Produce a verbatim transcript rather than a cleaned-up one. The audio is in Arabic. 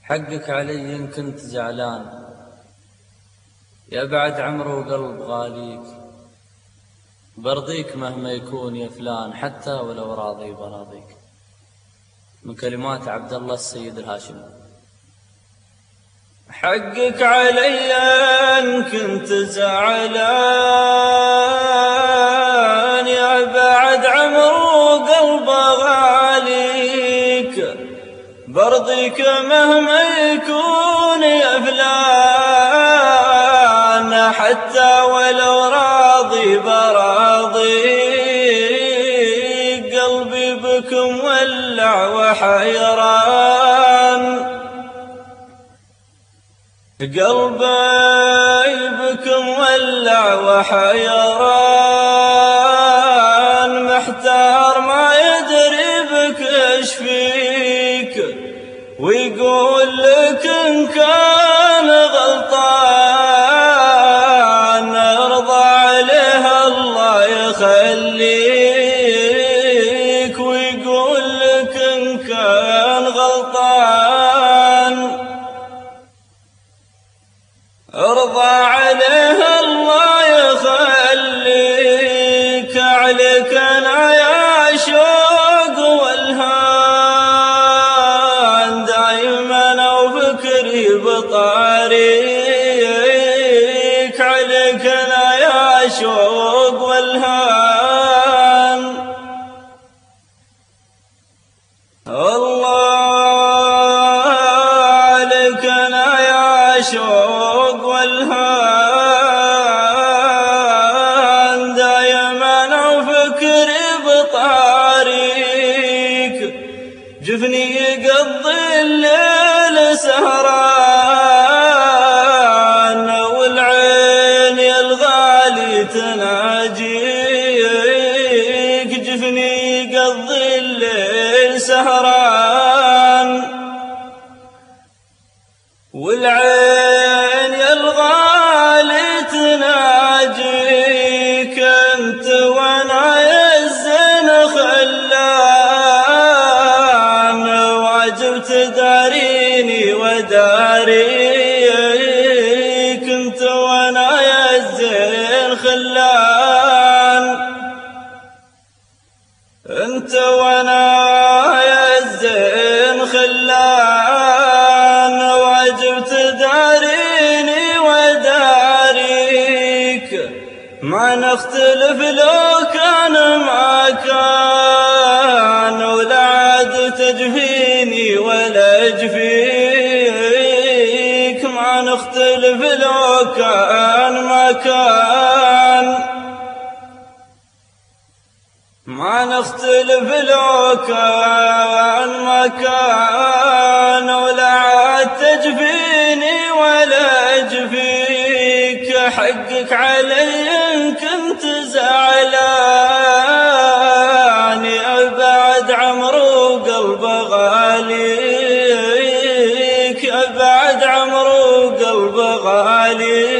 حقك علي إن كنت زعلان، يا بعد عمر وقلب غاليك، برضيك مهما يكون يا فلان، حتى ولو راضي براضيك. من كلمات عبد الله السيد الهاشمي. حقك علي إن كنت زعلان، يا بعد عمر وقلب غاليك، برضيك مهما يكون يا فلان، حتى ولو راضي براضيك. قلبي بكم ولع وحيران، قلبي بكم ولع وحيران، محتار ما يدري بك ايش فيك، ويقول لك ان كان غلطان ارضى عليه الله يخليك، ويقول لك ان كان غلطان ارضى عليه الله يخليك. عليك انا يا شوق والهان، دايما وفكري بطريق. عليك انا يا شوق والهان، الله عليك انا يا شوق والهان، دايما وفكري بطريق. جفني يقضي الليل سهران، والعين يا الغالي تناجيك. جفني يقضي الليل سهران، والعين يا الغالي تناجيك. انت وانا يا الزين خلان، واجب تداريني وداريك. انت وانا يا الزين خلان، انت وانا يا الزين خلان، واجب تداريني وداريك. ما نختلف لو كان ما كان، ولا عاد تجفيني ولا اجفيك. ما نختلف لو كان ما كان، ما نختلف لو كان ما كان، ولا عاد تجفيني ولا اجفيك. حقك علي ان كنت زعلان، يا بعد عمر وقلب غاليك، يا بعد عمر وقلب غاليك.